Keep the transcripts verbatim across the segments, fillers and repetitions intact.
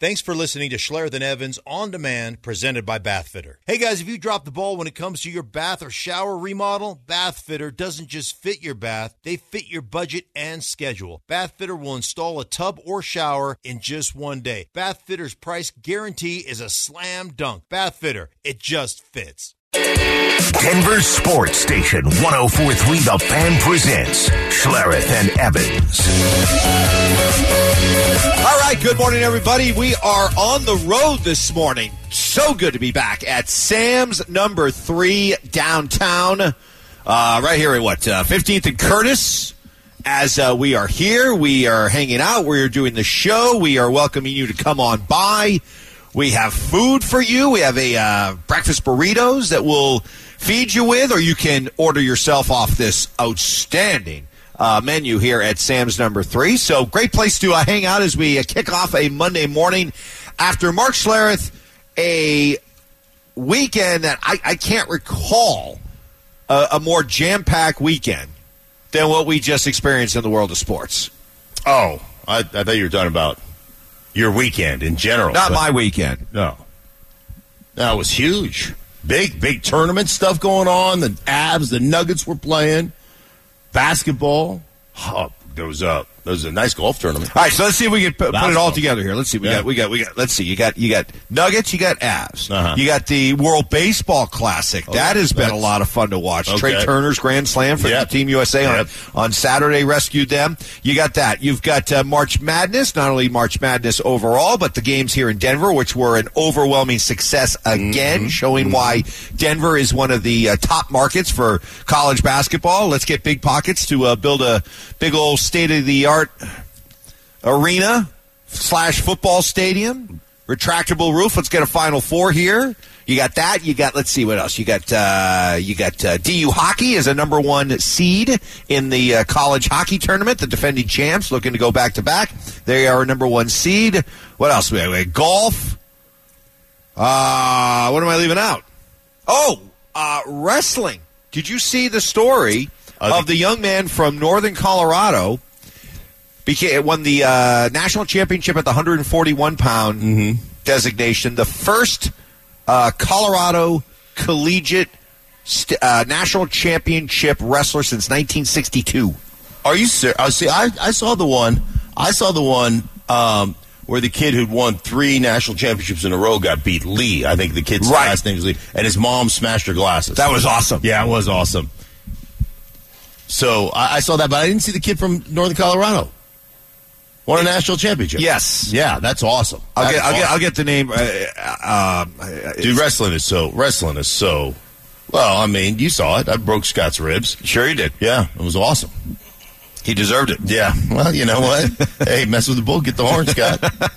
Thanks for listening to Schlereth and Evans On Demand, presented by Bathfitter. Hey guys, if you drop the ball when it comes to your bath or shower remodel, Bathfitter doesn't just fit your bath, they fit your budget and schedule. Bathfitter will install a tub or shower in just one day. Bathfitter's price guarantee is a slam dunk. Bathfitter, it just fits. Denver Sports Station one oh four point three The Fan presents Schlereth and Evans. All right, good morning, everybody. We are on the road this morning. So good to be back at Sam's number three downtown, uh, right here at what, uh, fifteenth and Curtis. As uh, we are here, we are hanging out, we are doing the show, we are welcoming you to come on by. We have food for you. We have a uh, breakfast burritos that we'll feed you with, or you can order yourself off this outstanding uh, menu here at Sam's number three. So great place to uh, hang out as we uh, kick off a Monday morning after Mark Schlereth, a weekend that I, I can't recall a, a more jam-packed weekend than what we just experienced in the world of sports. Oh, I, I thought you were talking about your weekend in general. Not my weekend. No. That was huge. Big, big tournament stuff going on. The Avs, the Nuggets were playing. Basketball. Oh, there was a there was a nice golf tournament. All right, so let's see if we can put, put it all together here. Let's see. We yeah. got we got we got let's see. You got you got Nuggets, you got Avs. Uh-huh. You got the World Baseball Classic. Oh, that has been a lot of fun to watch. Okay. Trey Turner's grand slam for yep. Team U S A yep. on, on Saturday rescued them. You got that. You've got uh, March Madness, not only March Madness overall, but the games here in Denver, which were an overwhelming success again, mm-hmm. showing mm-hmm. why Denver is one of the uh, top markets for college basketball. Let's get Big Pockets to uh, build a big old state-of-the-art arena slash football stadium, retractable roof. Let's get a Final Four here. You got that. You got, let's see what else. You got uh, you got uh, D U Hockey as a number one seed in the uh, college hockey tournament. The defending champs looking to go back to back. They are a number one seed. What else? We have? We have golf. Uh, what am I leaving out? Oh, uh, wrestling. Did you see the story uh, of the young man from Northern Colorado? Became, won the uh, national championship at the one forty-one pound mm-hmm. designation. The first uh, Colorado collegiate st- uh, national championship wrestler since nineteen sixty-two. Are you serious? Uh, see, I, I saw the one. I saw the one um, where the kid who'd won three national championships in a row got beat. Lee, I think the kid's right. last name was Lee, and his mom smashed her glasses. That was awesome. Yeah, it was awesome. So I, I saw that, but I didn't see the kid from Northern Colorado. Won a national championship. Yes. Yeah, that's awesome. I'll that's get, I'll awesome. get, I'll get the name. Uh, um, Dude, wrestling is so, wrestling is so, well, I mean, you saw it. I broke Scott's ribs. Sure you did. Yeah, it was awesome. He deserved it. Yeah. Well, you know what? Hey, mess with the bull, get the horn, Scott.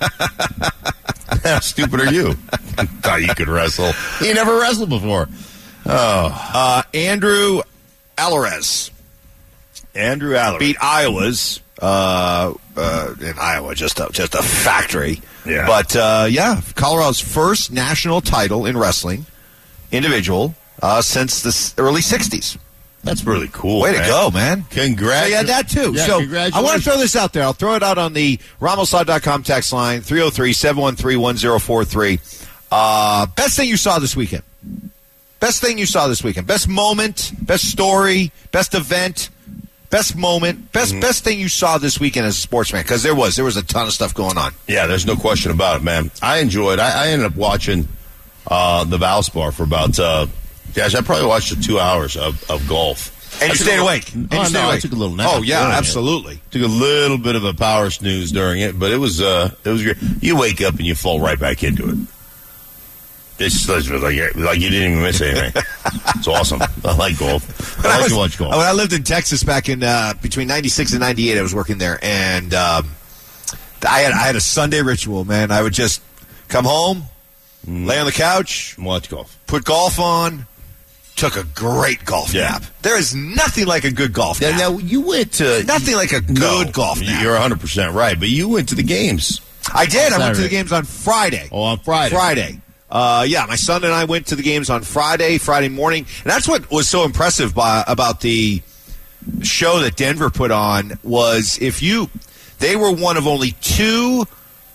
How stupid are you? Thought you could wrestle. You never wrestled before. Oh. Uh, Andrew Alvarez. Andrew Alvarez. Beat Iowa's. Uh, uh, in Iowa, just a, just a factory. Yeah. But, uh, yeah, Colorado's first national title in wrestling, individual, uh, since the early sixties. That's really cool. Way man. to go, man. Congratulations. So you had that, too. Yeah, so congratulations. I want to throw this out there. I'll throw it out on the Ramos Law dot com text line, three oh three, seven one three, one oh four three. Uh, best thing you saw this weekend. Best thing you saw this weekend. Best moment, best story, best event. Best moment, best mm-hmm. best thing you saw this weekend as a sportsman, because there was there was a ton of stuff going on. Yeah, there's no question about it, man. I enjoyed. I, I ended up watching uh, the Valspar for about. Uh, gosh, I probably watched it two hours of, of golf. And I you stayed little, awake. And oh, you stayed no, awake. I took a little nap. Oh yeah, absolutely. It. Took a little bit of a power snooze during it, but it was uh, it was great. You wake up and you fall right back into it. It's like, like you didn't even miss anything. It's awesome. I like golf. I like I was, to watch golf. When I lived in Texas back in uh, between ninety-six and ninety-eight, I was working there, and um, I had I had a Sunday ritual, man. I would just come home, mm. lay on the couch, watch golf, put golf on, took a great golf yeah. nap. There is nothing like a good golf nap. Now, now you went to nothing like a good no, golf nap. You're one hundred percent right, but you went to the games. I did. I went to the games on Friday. Oh, on Friday. Friday. Uh, yeah, my son and I went to the games on Friday, Friday morning. And that's what was so impressive by, about the show that Denver put on was if you – they were one of only two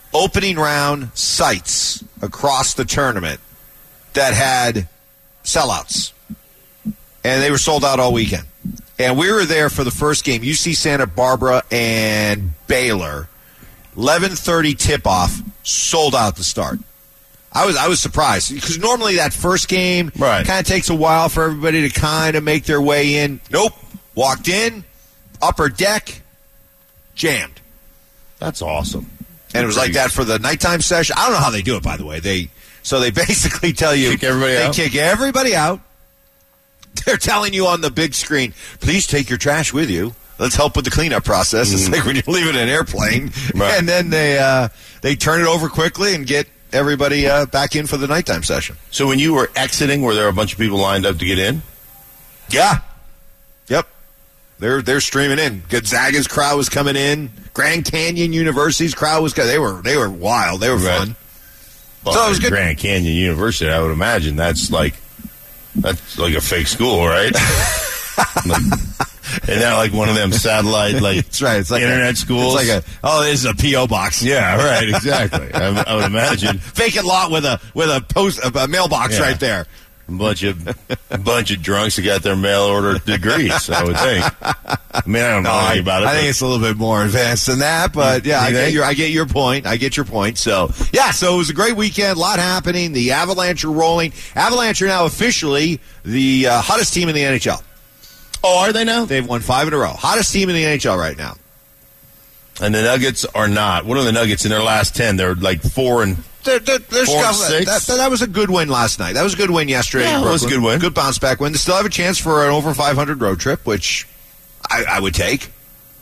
opening round sites across the tournament that had sellouts. And they were sold out all weekend. And we were there for the first game, U C Santa Barbara and Baylor. eleven thirty tip-off, sold out to start. I was I was surprised because normally that first game right. kind of takes a while for everybody to kind of make their way in. Nope. Walked in, upper deck, jammed. That's awesome. And it was like that for the nighttime session. I don't know how they do it, by the way. They So they basically tell you. Kick everybody they out? kick everybody out. They're telling you on the big screen, please take your trash with you. Let's help with the cleanup process. Mm. It's like when you're leaving an airplane. Right. And then they uh, they turn it over quickly and get everybody uh, back in for the nighttime session. So when you were exiting, were there a bunch of people lined up to get in? Yeah. Yep. They're they're streaming in. Gonzaga's crowd was coming in. Grand Canyon University's crowd was coming. They were they were wild. They were right. fun. Well, so it was good. Grand Canyon University, I would imagine that's like that's like a fake school, right? like, and not like one of them satellite like that's right. It's like internet a, schools. It's like a oh, this is a P O box. Yeah, right. Exactly. I, I would imagine vacant lot with a with a post a mailbox yeah. right there. A bunch of a bunch of drunks who got their mail order degrees. I would think. I mean, I don't know no, anything I, about it. I think it's a little bit more advanced than that, but yeah, I get your I get your point. I get your point. So yeah, so it was a great weekend. A lot happening. The Avalanche are rolling. Avalanche are now officially the uh, hottest team in the N H L. Oh, are they now? They've won five in a row. Hottest team in the N H L right now. And the Nuggets are not. What are the Nuggets in their last ten? They're like four and. They're, they're, they're Four and six. That, that, that was a good win last night. That was a good win yesterday. Yeah, it was a good win. Good bounce back win. They still have a chance for an over five hundred road trip, which I, I would take.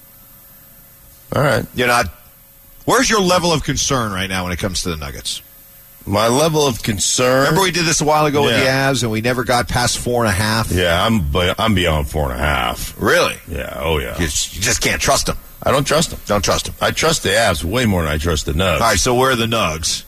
All right. You're not. Where's your level of concern right now when it comes to the Nuggets? My level of concern. Remember we did this a while ago yeah. with the Avs, and we never got past four and a half. Yeah, I'm I'm beyond four and a half. Really? Yeah. Oh yeah. You, you just can't trust them. I don't trust them. Don't trust them. I trust the Avs way more than I trust the Nugs. All right. So where are the Nugs?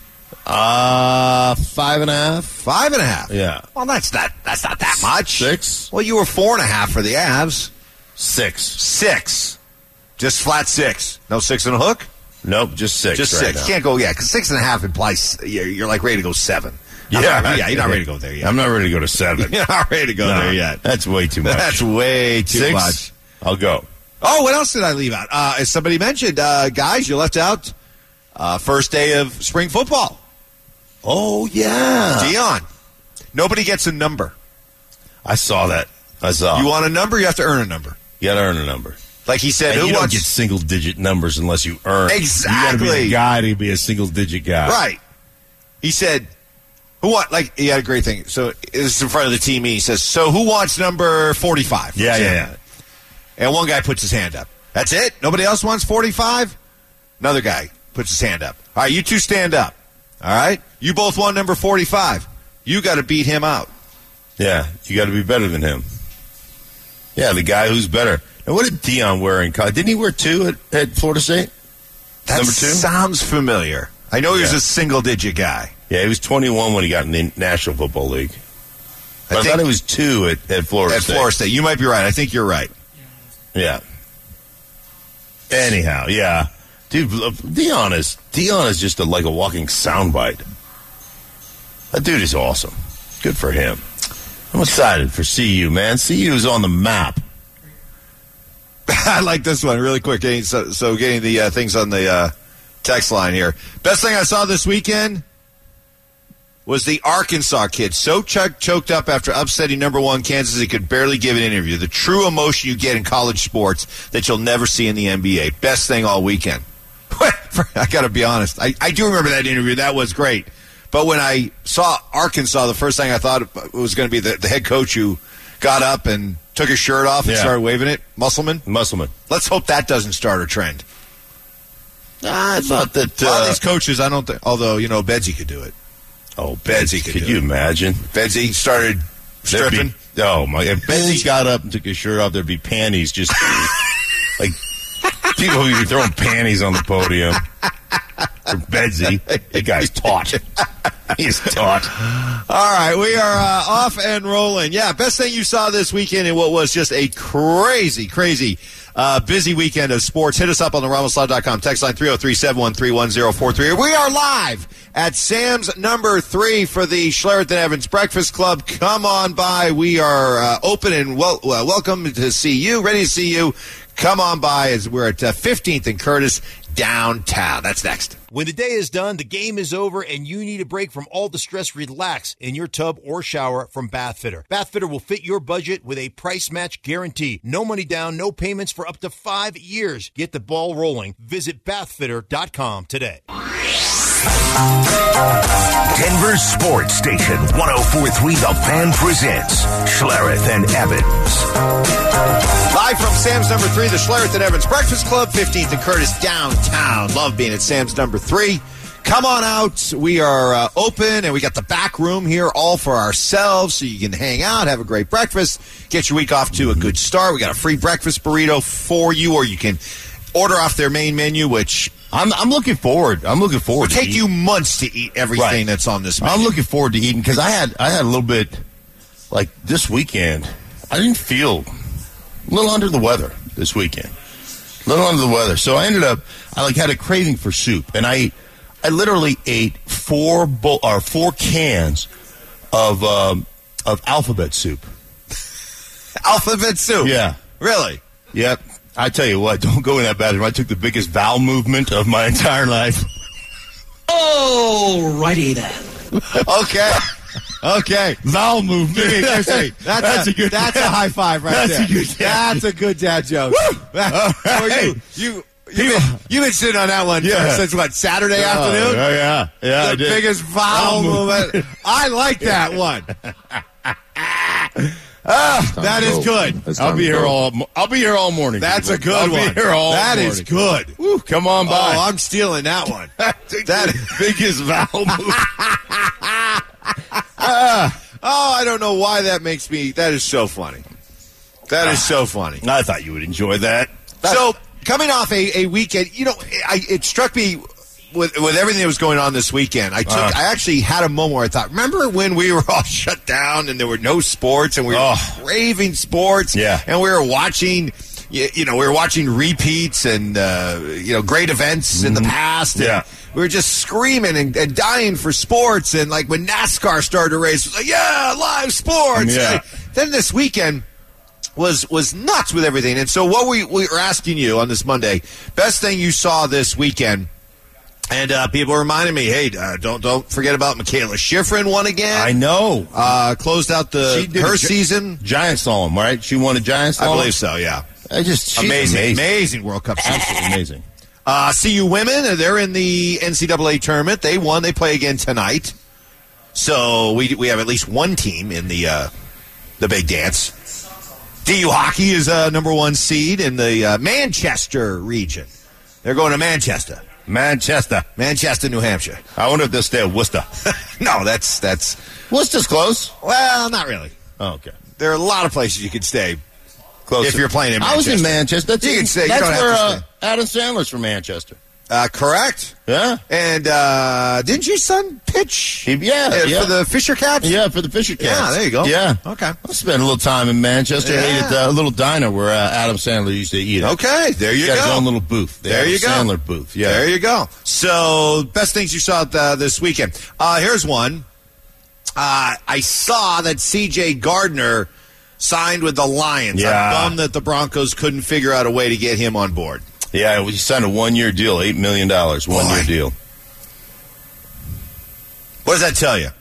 Uh, five and a half. Five and a half. Yeah. Well, that's not that's not that much. Six. Well, you were four and a half for the Avs. Six. Six. Just flat six. No six and a hook. Nope, just six. Just right six. Now. Can't go. Yeah, because six and a half implies you're, you're like ready to go seven. Yeah, not, yeah. You're not ready to go there yet. I'm not ready to go to seven. You're not ready to go no, there yet. That's way too much. That's way too six, much. I'll go. Oh, what else did I leave out? Uh, as somebody mentioned, uh, guys, you left out uh, first day of spring football. Oh, yeah. Dion. Nobody gets a number. I saw that. I saw. You want a number, you have to earn a number. You got to earn a number. Like he said, and who you wants... don't get single-digit numbers unless you earn. Exactly. You got to be the guy to be a single-digit guy. Right. He said, who want... Like, he had a great thing. So, this is in front of the team. He says, so who wants number forty-five? Yeah, yeah, yeah. And one guy puts his hand up. That's it? Nobody else wants forty-five? Another guy puts his hand up. All right, you two stand up. All right? You both want number forty-five. You got to beat him out. Yeah, you got to be better than him. Yeah, the guy who's better. And what did Dion wear in college? Didn't he wear two at, at Florida State? That number two? Sounds familiar. I know he was yeah. a single-digit guy. Yeah, he was twenty-one when he got in the National Football League. I, I thought it was two at, at Florida at State. At Florida State. You might be right. I think you're right. Yeah. Anyhow, yeah. Dude, Dion is, Dion is just a, like a walking soundbite. That dude is awesome. Good for him. I'm excited for C U, man. C U is on the map. I like this one really quick. Getting, so, so getting the uh, things on the uh, text line here. Best thing I saw this weekend was the Arkansas kid. So ch- choked up after upsetting number one Kansas he could barely give an interview. The true emotion you get in college sports that you'll never see in the N B A. Best thing all weekend. I got to be honest. I, I do remember that interview. That was great. But when I saw Arkansas, the first thing I thought it was going to be the, the head coach who got up and took his shirt off and yeah. started waving it. Musselman? Musselman. Let's hope that doesn't start a trend. I thought that... Uh, a lot of uh, these coaches, I don't think... Although, you know, Bedsy could do it. Oh, Bedsy could, could do you it. imagine? Bedsy started stripping. Be, oh, my... If Bedsy got up and took his shirt off, there'd be panties just... like, people would be throwing panties on the podium. For Bedsy. That guy's taut. He's taught. All right, we are uh, off and rolling. Yeah, best thing you saw this weekend in what was just a crazy, crazy uh, busy weekend of sports. Hit us up on the Ramos Law dot com. Text line three oh three, seven one three, one oh four three. We are live at Sam's number three for the Schlereth and Evans Breakfast Club. Come on by. We are uh, open and wel- well, welcome to see you, ready to see you. Come on by as we're at uh, fifteenth and Curtis downtown. That's next. When the day is done, the game is over, and you need a break from all the stress, relax in your tub or shower from Bath Fitter. Bath Fitter will fit your budget with a price match guarantee. No money down, no payments for up to five years. Get the ball rolling. Visit bath fitter dot com today. Denver's Sports Station, one oh four point three The Fan presents Schlereth and Evans. Live from Sam's number three, the Schlereth and Evans Breakfast Club, fifteenth and Curtis downtown. Love being at Sam's number three. Come on out. We are uh, open, and we got the back room here all for ourselves, so you can hang out, have a great breakfast, get your week off to a good start. We got a free breakfast burrito for you, or you can order off their main menu, which I'm I'm looking forward. I'm looking forward. It'll to take eat. you months to eat everything Right. that's on this menu. I'm looking forward to eating because I had I had a little bit like this weekend. I didn't feel a little under the weather this weekend. A little under the weather. So I ended up I like had a craving for soup, and I I literally ate four bowl or four cans of um, of alphabet soup. Alphabet soup. Yeah. Really? Yep. I tell you what, don't go in that bathroom. I took the biggest bowel movement of my entire life. Alrighty then. Okay. Okay. Bowel movement. That's, a, that's a good. That's a high five right That's there. a good dad. That's a good dad joke. That- All right. you, you, you've, been, you've been sitting on that one Yeah. since what, Saturday afternoon? Oh, yeah, yeah, the I did. biggest vowel Bowel movement. I like that one. Ah, that is good. I'll be here all. I'll be here all morning. That's a people. good I'll one. Be here all That morning. is good. Woo, come on by. Oh, I'm stealing that one. that that- is biggest vowel movement. Oh, I don't know why that makes me. That is so funny. That is so funny. I thought you would enjoy that. So, coming off a, a weekend, you know, I, it struck me with with everything that was going on this weekend. I took, Uh. I actually had a moment where I thought, remember when we were all shut down and there were no sports and we were Oh. craving sports, Yeah. and we were watching, you, you know, we were watching repeats and uh, you know, great events in the past. And Yeah. we were just screaming and, and dying for sports. And like when NASCAR started to race, it was like, yeah, live sports. Yeah. And then this weekend was was nuts with everything. And so what we, we were asking you on this Monday, best thing you saw this weekend, and uh, people reminded me, hey, uh, don't don't forget about Michaela Schifrin won again. I know. Uh, closed out the She did her a gi- season. Giant slalom, right? She won a giant I slalom. believe so, yeah. I just she's Amazing, amazing, amazing World Cup. absolutely amazing. Uh, C U women, they're in the N C double A tournament. They won. They play again tonight. So we we have at least one team in the uh, the big dance. D U hockey is uh, number one seed in the uh, Manchester region. They're going to Manchester, Manchester. Manchester, New Hampshire. I wonder if they'll stay at Worcester. No, that's that's Worcester's close. well, not really. Oh, okay. There are a lot of places you could stay. Close. If you're playing in I was in Manchester. Manchester. That's, You can say- you that's don't have where to uh, stay. Adam Sandler's from Manchester. Uh, correct. Yeah. And uh, didn't your son pitch? He- yeah, uh, yeah. for the Fisher Cats? Yeah, for the Fisher Cats. Yeah, there you go. Yeah. Okay. I spent a little time in Manchester. Yeah. Ate at uh, a little diner where uh, Adam Sandler used to eat at. Okay, there you He's got go. his own little booth. The There Adam you go. Sandler booth. Yeah. There you go. So, best things you saw uh, this weekend. Uh, here's one. Uh, I saw that C J Gardner signed with the Lions. Yeah. I'm bummed that the Broncos couldn't figure out a way to get him on board. Yeah, he signed a one-year deal, eight million dollars, one-year Boy. deal. What does that tell you?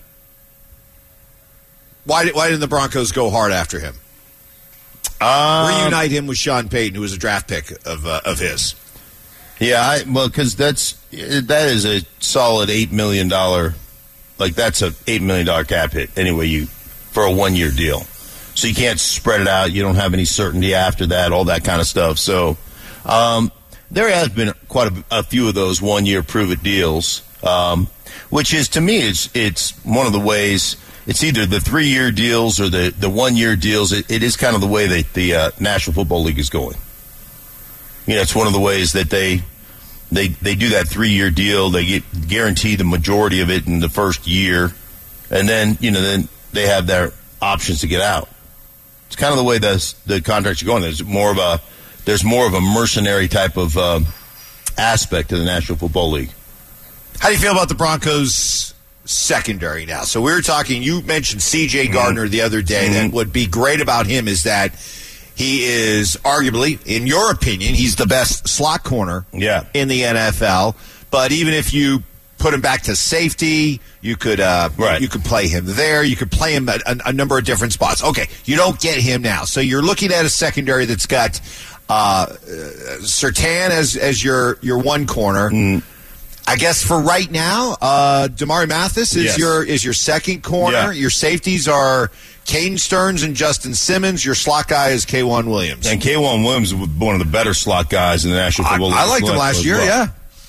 Why, did, why didn't the Broncos go hard after him? Um, Reunite him with Sean Payton, who was a draft pick of uh, of his. Yeah, I, well, because that's that is a solid eight million dollars. Like that's a eight million dollars cap hit anyway. You for a one-year deal, so you can't spread it out. You don't have any certainty after that, all that kind of stuff. So um, there has been quite a, a few of those one-year prove-it deals, um, which is to me it's it's one of the ways. It's either the three-year deals or the, the one-year deals. It, it is kind of the way that the uh, National Football League is going. You know, it's one of the ways that they they they do that three-year deal. They get guaranteed the majority of it in the first year, and then you know then they have their options to get out. It's kind of the way the the contracts are going. There's more of a there's more of a mercenary type of uh, aspect to the National Football League. How do you feel about the Broncos secondary now? So we were talking, you mentioned C J Gardner mm-hmm. the other day. Mm-hmm. That what would be great about him is that he is arguably, in your opinion, he's the best slot corner yeah. in the N F L. But even if you put him back to safety, you could uh, right. you could play him there. You could play him at a, a number of different spots. Okay, you don't get him now. So you're looking at a secondary that's got uh, Surtain as as your, your one corner. Mm. I guess for right now, uh, Damari Mathis is yes. your is your second corner. Yeah. Your safeties are Caden Stearns and Justin Simmons. Your slot guy is K'Wan Williams. And K'Wan Williams is one of the better slot guys in the National Football League. I, I liked him last year, well. yeah.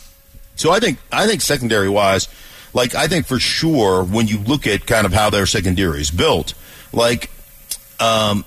So I think I think secondary wise, like I think for sure when you look at kind of how their secondary is built, like um,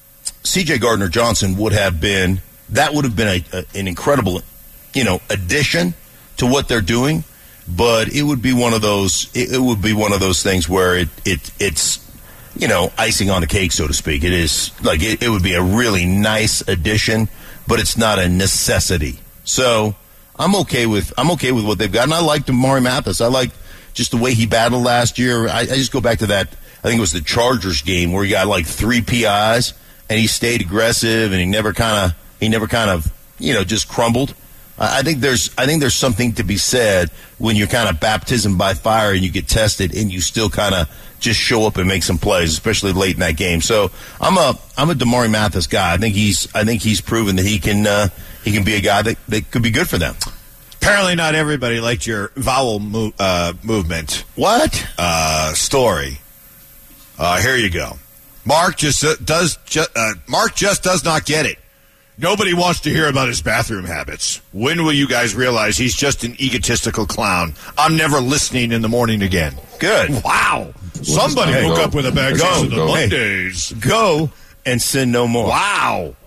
C J Gardner Johnson would have been that would have been a, a, an incredible, you know, addition to what they're doing, but it would be one of those. It, it would be one of those things where it, it it's, you know, icing on the cake, so to speak. It is like it, it would be a really nice addition, but it's not a necessity. So I'm okay with I'm okay with what they've got, and I like Damari Mathis. I like just the way he battled last year. I, I just go back to that. I think it was the Chargers game where he got like three P Is, and he stayed aggressive, and he never kind of he never kind of you know just crumbled. I think there's I think there's something to be said when you're kind of baptism by fire and you get tested and you still kind of just show up and make some plays, especially late in that game. So I'm a I'm a Damari Mathis guy. I think he's I think he's proven that he can uh, he can be a guy that, that could be good for them. Apparently, not everybody liked your vowel mo- uh, movement. What uh, story? Uh, here you go. Mark just uh, does ju- uh, Mark just does not get it. Nobody wants to hear about his bathroom habits. When will you guys realize he's just an egotistical clown? I'm never listening in the morning again. Good. Wow. Somebody hey, woke go. up with a bad Go, case of the go. Mondays. Hey, go and sin no more. Wow.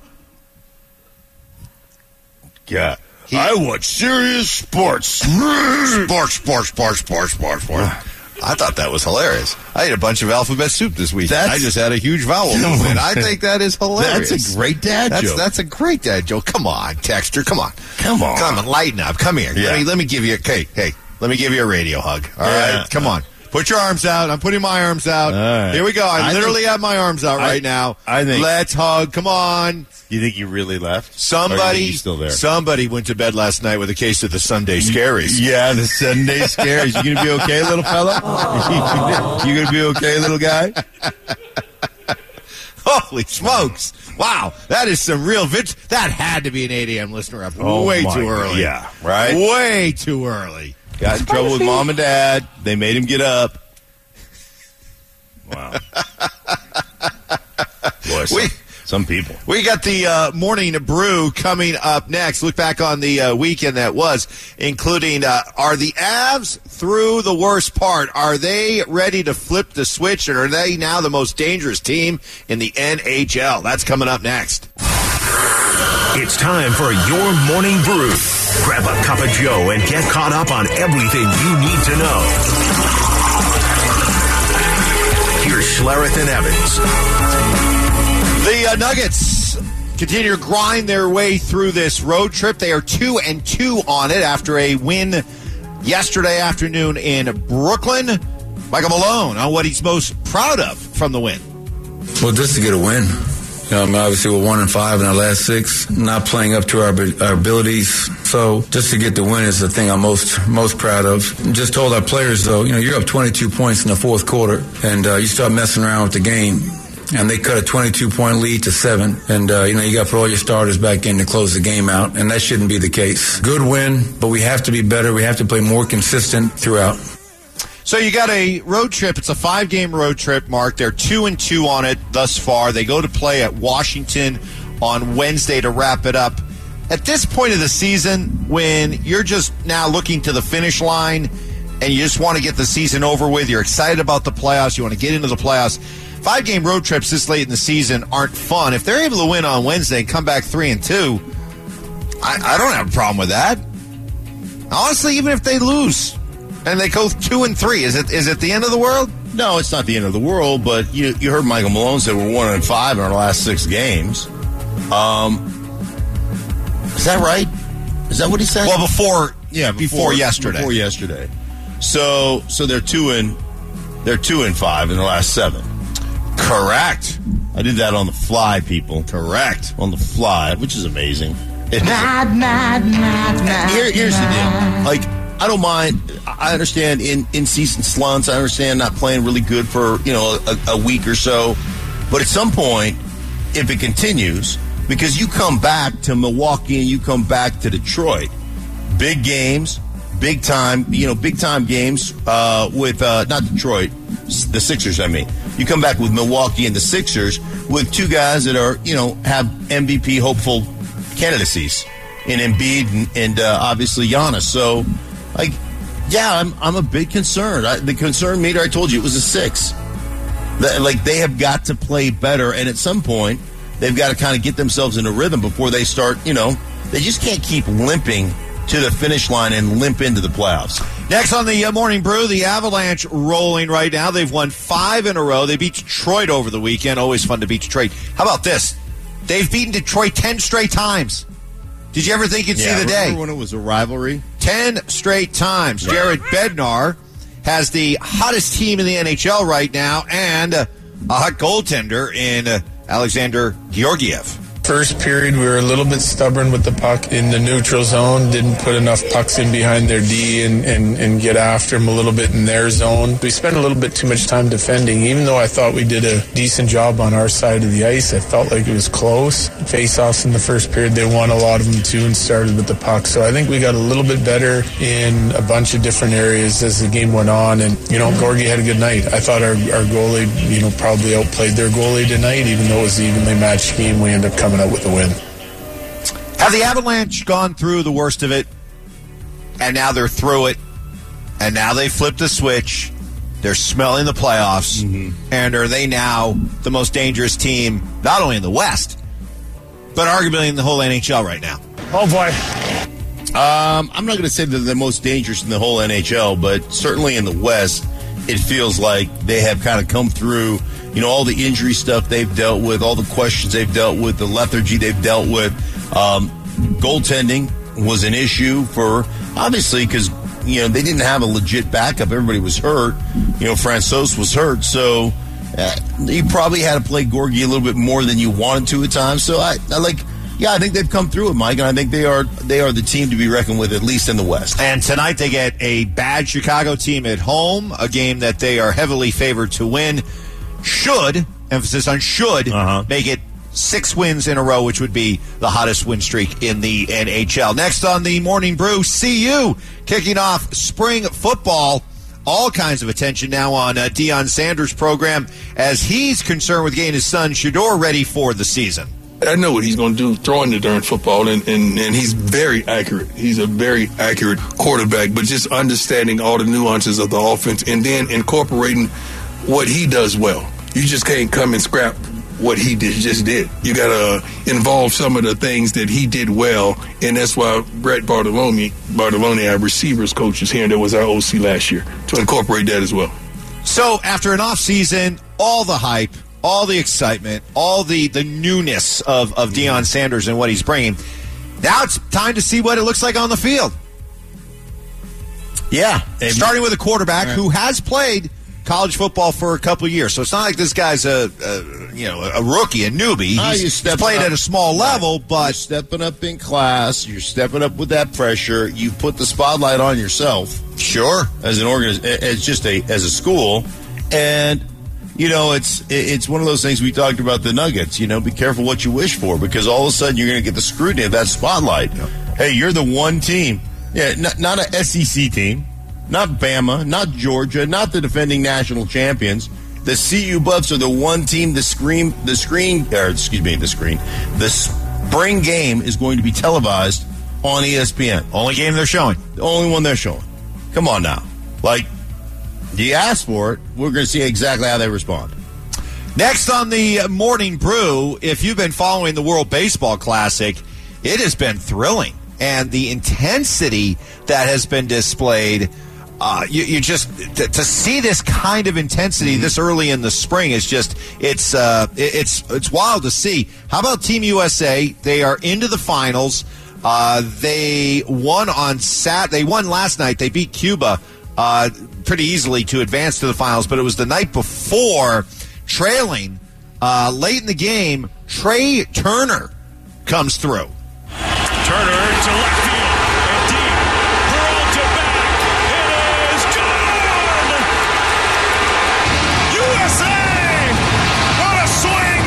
Yeah. He, I watch serious sports. sports, sports, sports, sports, sports, sports. I thought that was hilarious. I ate a bunch of alphabet soup this week. That's, I just had a huge vowel movement. I think that is hilarious. That's a great dad that's, joke. That's a great dad joke. Come on, Texter. Come on. Come on. Come on, lighten up. Come here. Yeah. Let me, let me give you a, hey, hey, let me give you a radio hug. All yeah. right? Come on. Put your arms out. I'm putting my arms out. Right. Here we go. I, I literally think, have my arms out I, right now. I think. Let's hug. Come on. You think you really left? Somebody, he's still there? Somebody went to bed last night with a case of the Sunday Scaries. Yeah, the Sunday Scaries. You gonna be okay, little fella? You gonna be okay, little guy? Holy smokes! Wow, that is some real vintage. That had to be an eight a.m. listener up. Oh way my too early. Yeah, right. Way too early. Got in trouble with mom and dad. They made him get up. Wow. Boy, some, we, some people. We got the uh, morning brew coming up next. Look back on the uh, weekend that was, including uh, are the Avs through the worst part? Are they ready to flip the switch, and are they now the most dangerous team in the N H L? That's coming up next. It's time for your morning brew. Grab a cup of Joe and get caught up on everything you need to know. Here's Schlereth and Evans. The uh, Nuggets continue to grind their way through this road trip. They are two and two on it after a win yesterday afternoon in Brooklyn. Michael Malone on what he's most proud of from the win. Well, just to get a win. You know, I mean, obviously, we're one and five in our last six, not playing up to our, our abilities. So, just to get the win is the thing I'm most most proud of. Just told our players, though, you know, you're up twenty-two points in the fourth quarter, and uh, you start messing around with the game, and they cut a twenty-two point lead to seven, and uh, you know, you got to put all your starters back in to close the game out, and that shouldn't be the case. Good win, but we have to be better. We have to play more consistent throughout. So you got a road trip. It's a five-game road trip, Mark. They're two and two on it thus far. They go to play at Washington on Wednesday to wrap it up. At this point of the season, when you're just now looking to the finish line and you just want to get the season over with, you're excited about the playoffs, you want to get into the playoffs, five-game road trips this late in the season aren't fun. If they're able to win on Wednesday and come back three and two, I, I don't have a problem with that. Honestly, even if they lose and they go two and three, is it is it the end of the world? No, it's not the end of the world, but you you heard Michael Malone say we're one and five in our last six games. Um, is that right? Is that what he said? Well, before yeah, before, before yesterday. Before yesterday. So so they're two and they're two and five in the last seven. Correct. I did that on the fly, people. Correct. On the fly, which is amazing. It is. Mad, mad, mad, mad, Here, here's the deal. Like, I don't mind. I understand in, in season slumps. I understand not playing really good for, you know, a, a week or so. But at some point, if it continues, because you come back to Milwaukee and you come back to Detroit, big games, big time, you know, big time games uh, with, uh, not Detroit, the Sixers, I mean. You come back with Milwaukee and the Sixers with two guys that are, you know, have M V P hopeful candidacies in Embiid and, and uh, obviously Giannis. So, like, yeah, I'm I'm a big concerned. I, the concern meter, I told you, it was a six. The, like, they have got to play better, and at some point, they've got to kind of get themselves in a rhythm before they start, you know, they just can't keep limping to the finish line and limp into the playoffs. Next on the uh, Morning Brew, the Avalanche rolling right now. They've won five in a row. They beat Detroit over the weekend. Always fun to beat Detroit. How about this? They've beaten Detroit ten straight times. Did you ever think you'd yeah, see the day? Remember when it was a rivalry? Ten straight times. Yeah. Jared Bednar has the hottest team in the N H L right now and a hot goaltender in uh, Alexander Georgiev. First period, we were a little bit stubborn with the puck in the neutral zone, didn't put enough pucks in behind their D and, and, and get after them a little bit in their zone. We spent a little bit too much time defending. Even though I thought we did a decent job on our side of the ice, I felt like it was close. Face-offs in the first period, they won a lot of them too and started with the puck. So I think we got a little bit better in a bunch of different areas as the game went on. And, you know, Gorgie had a good night. I thought our, our goalie, you know, probably outplayed their goalie tonight. Even though it was an evenly matched game, we ended up coming out with the win. Have the Avalanche gone through the worst of it, and now they're through it, and now they flipped the switch, they're smelling the playoffs, mm-hmm. and are they now the most dangerous team, not only in the West, but arguably in the whole N H L right now? Oh, boy. Um, I'm not going to say they're the most dangerous in the whole N H L, but certainly in the West, it feels like they have kind of come through. You know, all the injury stuff they've dealt with, all the questions they've dealt with, the lethargy they've dealt with. Um, goaltending was an issue for, obviously, because, you know, they didn't have a legit backup. Everybody was hurt. You know, Francouz was hurt. So uh, you probably had to play Gorgie a little bit more than you wanted to at times. So, I, I like, yeah, I think they've come through it, Mike, and I think they are they are the team to be reckoned with, at least in the West. And tonight they get a bad Chicago team at home, a game that they are heavily favored to win. Should, emphasis on should, uh-huh. make it six wins in a row, which would be the hottest win streak in the N H L. Next on the Morning Brew, C U kicking off spring football. All kinds of attention now on uh, Deion Sanders' program as he's concerned with getting his son Shedeur ready for the season. I know what he's going to do throwing the darn football, and, and, and he's very accurate. He's a very accurate quarterback, but just understanding all the nuances of the offense and then incorporating what he does well. You just can't come and scrap what he did, just did. You got to involve some of the things that he did well, and that's why Brett Bartolone, Bartolone, our receivers coach, is here, and that was our O C last year, to incorporate that as well. So after an offseason, all the hype, all the excitement, all the, the newness of, of Deion Sanders and what he's bringing, now it's time to see what it looks like on the field. Yeah. Starting with a quarterback who has played college football for a couple of years, so it's not like this guy's a, a you know a rookie, a newbie. He's, oh, he's played up. at a small level, but you're stepping up in class. You're stepping up with that pressure. You put the spotlight on yourself. Sure, as an organ, as just a as a school, and you know it's it's one of those things we talked about the Nuggets. You know, be careful what you wish for, because all of a sudden you're going to get the scrutiny of that spotlight. Yep. Hey, you're the one team, yeah, not, not an S E C team. Not Bama, not Georgia, not the defending national champions. The C U Buffs are the one team. The screen, the screen, or excuse me, the screen. The spring game is going to be televised on E S P N. Only game they're showing. The only one they're showing. Come on now, like you asked for it. We're going to see exactly how they respond. Next on the Morning Brew, if you've been following the World Baseball Classic, it has been thrilling. and the intensity that has been displayed. Uh, you, you just to, to see this kind of intensity mm-hmm. this early in the spring is just it's uh, it, it's it's wild to see. How about Team U S A? They are into the finals. Uh, they won on Sat. They won last night. They beat Cuba uh, pretty easily to advance to the finals. But it was the night before, trailing uh, late in the game. Trey Turner comes through. Turner to left field and deep. Hurled to back. It is gone! U S A! What a swing!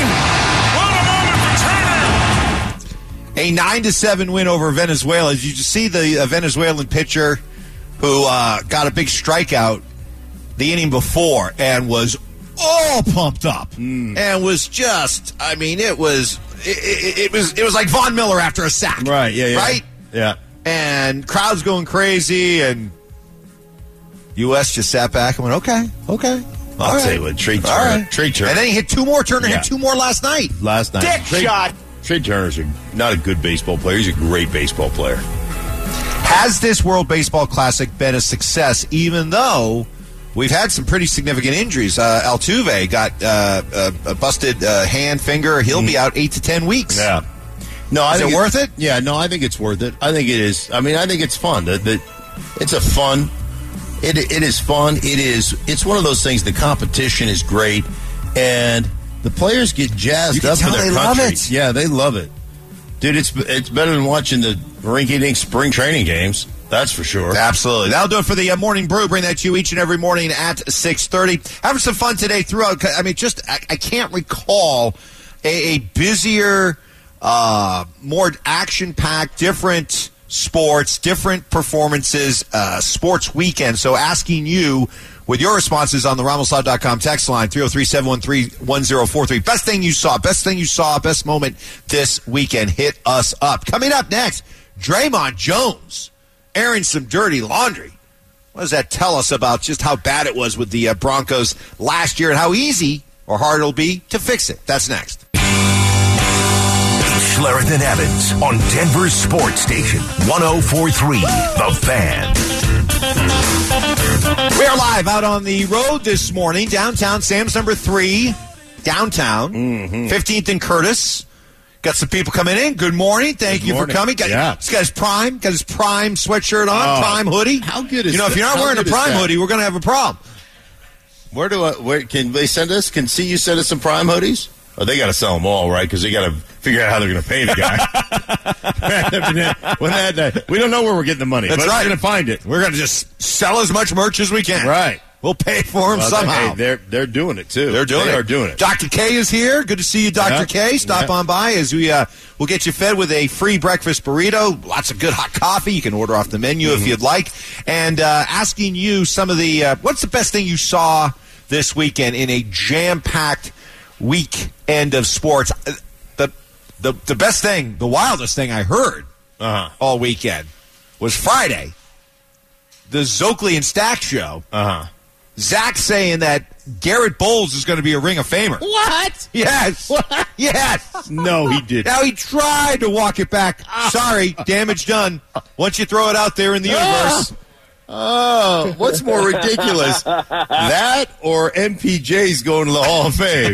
What a moment for Turner! A nine to seven win over Venezuela. Did you see the uh, Venezuelan pitcher who uh, got a big strikeout the inning before and was all pumped up mm. and was just, I mean, it was it, it, it was it was like Von Miller after a sack. Right, yeah, yeah. Right? Yeah. And crowds going crazy, and U S just sat back and went, okay, okay. I'll all right. tell you what, Trey Turner. Right. Trey Turner. And then he hit two more. Turner yeah. hit two more last night. Last night. Dick Trey, shot. Trey Turner's a, not a good baseball player. He's a great baseball player. Has this World Baseball Classic been a success, even though we've had some pretty significant injuries? Uh, Altuve got uh, a, a busted uh, hand, finger. He'll mm. be out eight to ten weeks. Yeah. No, I is think it worth it? Yeah, no, I think it's worth it. I think it is. I mean, I think it's fun. The, the, it's a fun. It it is fun. It is. It's one of those things. The competition is great, and the players get jazzed you up can for tell their they country. love it. Yeah, they love it, dude. It's it's better than watching the rinky-dink spring training games. That's for sure. Absolutely. That'll do it for the uh, Morning Brew. Bring that to you each and every morning at six thirty. Having some fun today throughout. I mean, just I, I can't recall a, a busier, uh, more action-packed, different sports, different performances, uh, sports weekend. So asking you with your responses on the Ramos Law dot com text line, three oh three, seven one three, one oh four three. Best thing you saw, best thing you saw, best moment this weekend. Hit us up. Coming up next, Draymond Jones airing some dirty laundry. What does that tell us about just how bad it was with the uh, Broncos last year and how easy or hard it'll be to fix it? That's next. Schlereth and Evans on Denver's Sports Station, one oh four point three, The Fan. We're live out on the road this morning, downtown, Sam's number three, downtown, mm-hmm. fifteenth and Curtis. Got some people coming in. Good morning. Thank Good you morning. for coming. Got, yeah. He's got his Prime, got his Prime sweatshirt on, oh, Prime hoodie. How good is You know, that? if you're not How wearing a Prime hoodie, we're going to have a problem. Where do I, where, can they send us, can C U send us some Prime hoodies? Oh, they got to sell them all, right? Because they got to figure out how they're going to pay the guy. when that, we don't know where we're getting the money. That's but right. We're going to find it. We're going to just sell as much merch as we can. Right. We'll pay for them well, somehow. Hey, they're they're doing it too. They're doing they it. are doing it. Doctor K is here. Good to see you, Doctor Yeah. K. Stop Yeah. on by as we uh, we'll get you fed with a free breakfast burrito. Lots of good hot coffee. You can order off the menu mm-hmm. if you'd like. And uh, asking you some of the uh, what's the best thing you saw this weekend in a jam-packed weekend of sports? The the the best thing, the wildest thing I heard uh-huh. all weekend was Friday, the Zoakley and Stack show. Uh huh. Zach saying that Garrett Bowles is going to be a Ring of Famer. What? Yes. What? Yes. No, he didn't. Now, he tried to walk it back. Sorry, damage done. Once you throw it out there in the universe. Oh, what's more ridiculous? That or M P J's going to the Hall of Fame?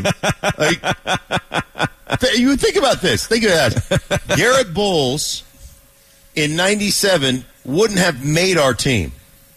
Like, th- you think about this. Think of that. Garrett Bowles in ninety-seven wouldn't have made our team.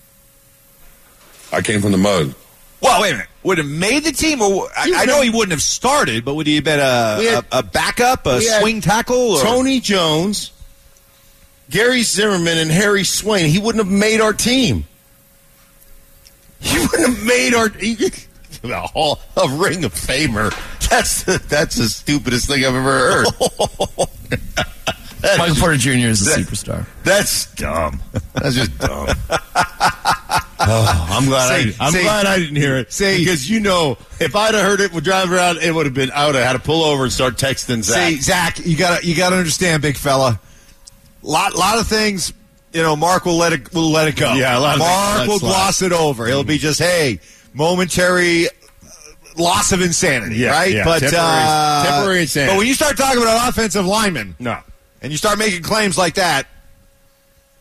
I came from the mud. Well, wait a minute. Would have made the team? Or I, I know he wouldn't have started, but would he have been a, had, a, a backup, a swing tackle? Or? Tony Jones, Gary Zimmerman, and Harry Swain. He wouldn't have made our team. He wouldn't have made our a Hall a Ring of Famer. That's the, that's the stupidest thing I've ever heard. Michael Porter Junior is a that, superstar. That's dumb. That's just dumb. Oh, I'm glad. See, I, I'm see, glad I didn't hear it. See, because you know, if I'd have heard it, would drive around, it would have been. I would have had to pull over and start texting Zach. See, Zach, you got to you got to understand, big fella. Lot lot of things, you know. Mark will let it will let it go. Yeah, a lot of Mark will slide. gloss it over. He'll be just hey, momentary loss of insanity, yeah, right? Yeah, but temporary, uh, temporary insanity. But when you start talking about offensive linemen, no, and you start making claims like that,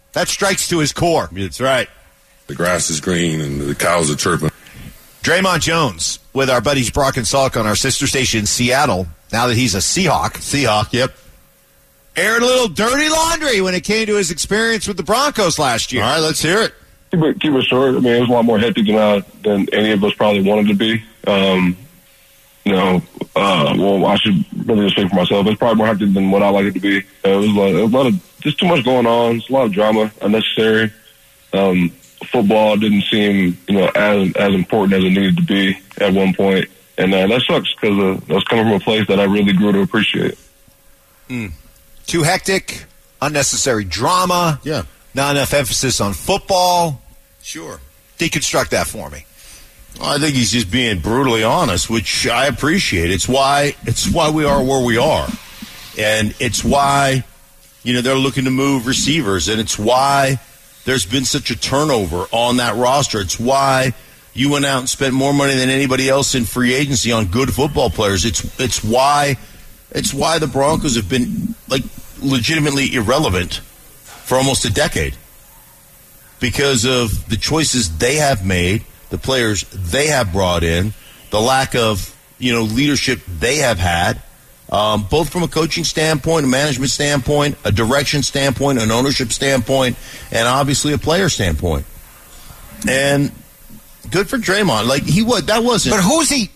That strikes to his core. That's right. The grass is green and the cows are chirping. Draymond Jones with our buddies Brock and Salk on our sister station in Seattle, now that he's a Seahawk. Seahawk, yep. Aired a little dirty laundry when it came to his experience with the Broncos last year. All right, let's hear it. Keep it, keep it short. I mean, it was a lot more hectic than, I, than any of us probably wanted to be. Um, you know, uh, well, I should really just speak for myself. It's probably more hectic than what I like it to be. Uh, it, was a lot, it was a lot of, just too much going on. It's a lot of drama, unnecessary. Um, football didn't seem, you know, as as important as it needed to be at one point. And uh, that sucks because uh, that was coming from a place that I really grew to appreciate. Mm. Too hectic, unnecessary drama. Yeah. Not enough emphasis on football. Sure. Deconstruct that for me. Well, I think he's just being brutally honest, which I appreciate. It's why it's why we are where we are. And it's why, you know, they're looking to move receivers, and it's why there's been such a turnover on that roster. It's why you went out and spent more money than anybody else in free agency on good football players. It's it's why it's why the Broncos have been like legitimately irrelevant for almost a decade. Because of the choices they have made, the players they have brought in, the lack of, you know, leadership they have had, um, both from a coaching standpoint, a management standpoint, a direction standpoint, an ownership standpoint, and obviously a player standpoint. And good for Draymond. Like he was, that wasn't. But who's he?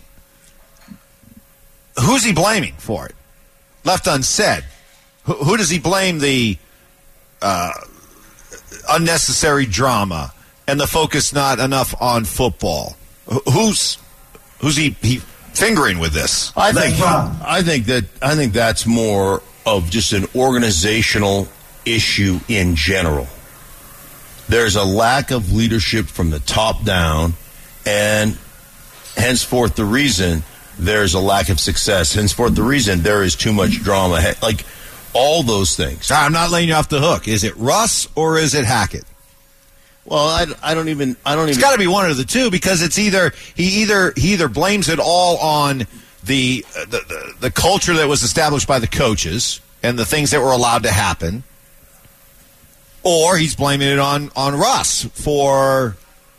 Who's he blaming for it? Left unsaid. Who, who does he blame the uh, unnecessary drama and the focus not enough on football? Who's who's he, he fingering with this? I think I think that I think that's more of just an organizational issue in general. There's a lack of leadership from the top down, and henceforth the reason there's a lack of success. Henceforth the reason there is too much drama. Like all those things. I'm not laying you off the hook. Is it Russ or is it Hackett? Well, I, I don't even I don't even. It's got to be one of the two because it's either he either he either blames it all on the the, the the culture that was established by the coaches and the things that were allowed to happen, or he's blaming it on on Russ for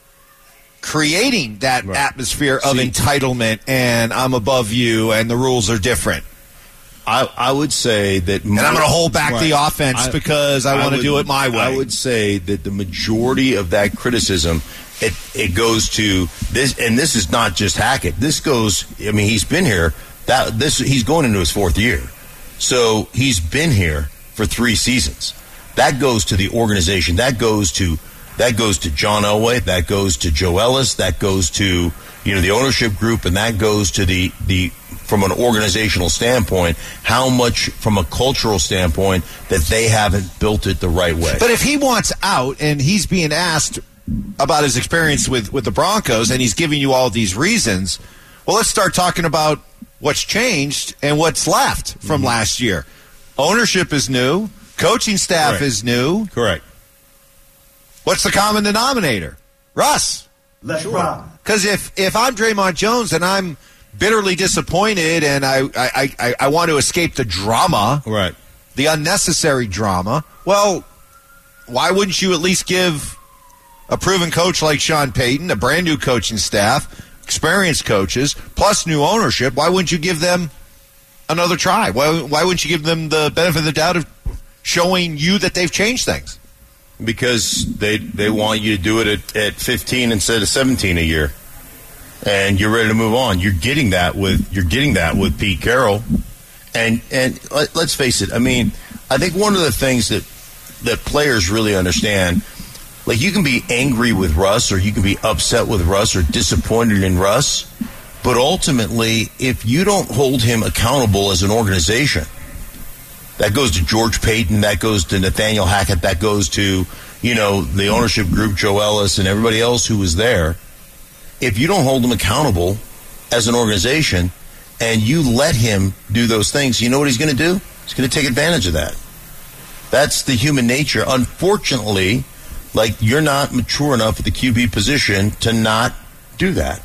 creating that right. atmosphere of See, entitlement and I'm above you and the rules are different. I, I would say that... And I'm going to hold back right. the offense I, because I, I want to do it my way. I would say that the majority of that criticism, it, it goes to this, and this is not just Hackett. This goes, I mean, he's been here. That this He's going into his fourth year. So he's been here for three seasons. That goes to the organization. That goes to that goes to John Elway. That goes to Joe Ellis. That goes to, you know, the ownership group, and that goes to the the... from an organizational standpoint, how much from a cultural standpoint that they haven't built it the right way. But if he wants out and he's being asked about his experience with, with the Broncos and he's giving you all these reasons, well, let's start talking about what's changed and what's left from mm-hmm. last year. Ownership is new. Coaching staff Correct. is new. Correct. What's the common denominator? Russ. Let's rock. Because if, if I'm Draymond Jones and I'm bitterly disappointed, and I, I, I, I want to escape the drama, right? The unnecessary drama. Well, why wouldn't you at least give a proven coach like Sean Payton, a brand new coaching staff, experienced coaches, plus new ownership? Why wouldn't you give them another try? Why, why wouldn't you give them the benefit of the doubt of showing you that they've changed things? Because they they want you to do it at, at fifteen instead of seventeen a year. And you're ready to move on. You're getting that with you're getting that with Pete Carroll, and and let, let's face it. I mean, I think one of the things that that players really understand, like you can be angry with Russ, or you can be upset with Russ, or disappointed in Russ, but ultimately, if you don't hold him accountable as an organization, that goes to George Payton, that goes to Nathaniel Hackett, that goes to, you know, the ownership group, Joe Ellis, and everybody else who was there. If you don't hold him accountable as an organization and you let him do those things, you know what he's going to do? He's going to take advantage of that. That's the human nature. Unfortunately, like you're not mature enough at the Q B position to not do that.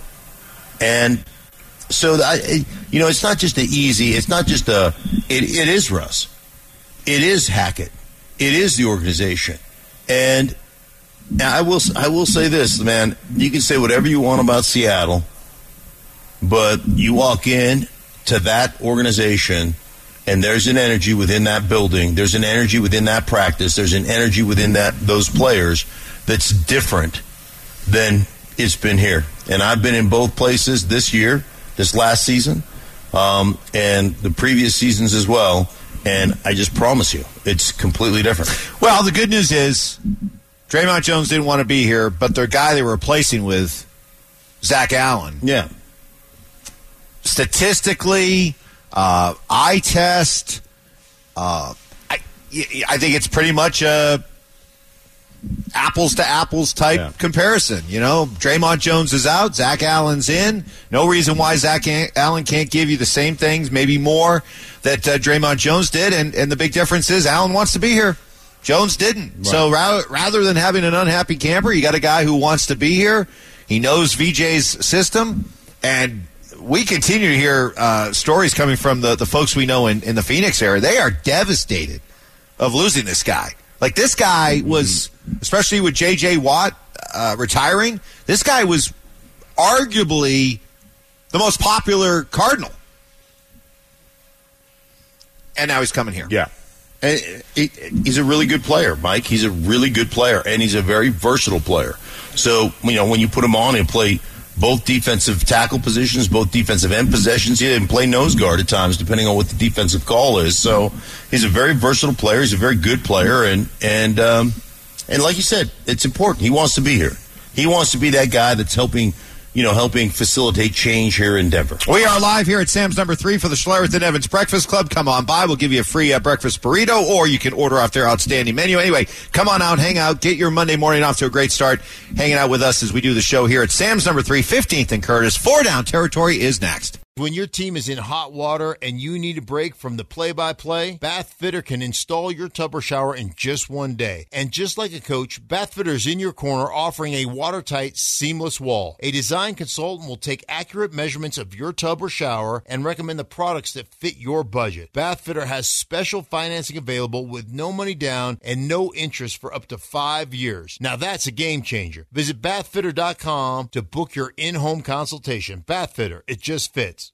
And so, I, you know, it's not just a easy, it's not just a, it, it is Russ. It is Hackett. It is the organization. And I will I will say this, man. You can say whatever you want about Seattle, but you walk in to that organization, and there's an energy within that building. There's an energy within that practice. There's an energy within that those players that's different than it's been here. And I've been in both places this year, this last season, um, and the previous seasons as well. And I just promise you, it's completely different. Well, the good news is Draymond Jones didn't want to be here, but their guy they were replacing with, Zach Allen. Yeah. Statistically, uh, eye test, uh, I, I think it's pretty much a apples to apples type yeah. comparison. You know, Draymond Jones is out, Zach Allen's in. No reason why Zach Allen can't give you the same things, maybe more, that uh, Draymond Jones did. And, and the big difference is Allen wants to be here. Jones didn't. Right. So rather, rather than having an unhappy camper, you got a guy who wants to be here. He knows V J's system. And we continue to hear uh, stories coming from the, the folks we know in, in the Phoenix area. They are devastated of losing this guy. Like, this guy was, especially with J J. Watt uh, retiring, this guy was arguably the most popular Cardinal. And now he's coming here. Yeah. And it, it, he's a really good player, Mike. He's a really good player, and he's a very versatile player. So, you know, when you put him on and play both defensive tackle positions, both defensive end possessions, he didn't play nose guard at times, depending on what the defensive call is. So he's a very versatile player. He's a very good player, and and um, and like you said, it's important. He wants to be here. He wants to be that guy that's helping, you know, helping facilitate change here in Denver. We are live here at Sam's Number Three for the Schlereth and Evans Breakfast Club. Come on by. We'll give you a free uh, breakfast burrito, or you can order off their outstanding menu. Anyway, come on out, hang out, get your Monday morning off to a great start, hanging out with us as we do the show here at Sam's Number Three, fifteenth and Curtis. Four down territory is next. When your team is in hot water and you need a break from the play-by-play, Bath Fitter can install your tub or shower in just one day. And just like a coach, Bath Fitter is in your corner offering a watertight, seamless wall. A design consultant will take accurate measurements of your tub or shower and recommend the products that fit your budget. Bath Fitter has special financing available with no money down and no interest for up to five years. Now that's a game changer. Visit bath fitter dot com to book your in-home consultation. Bath Fitter, it just fits.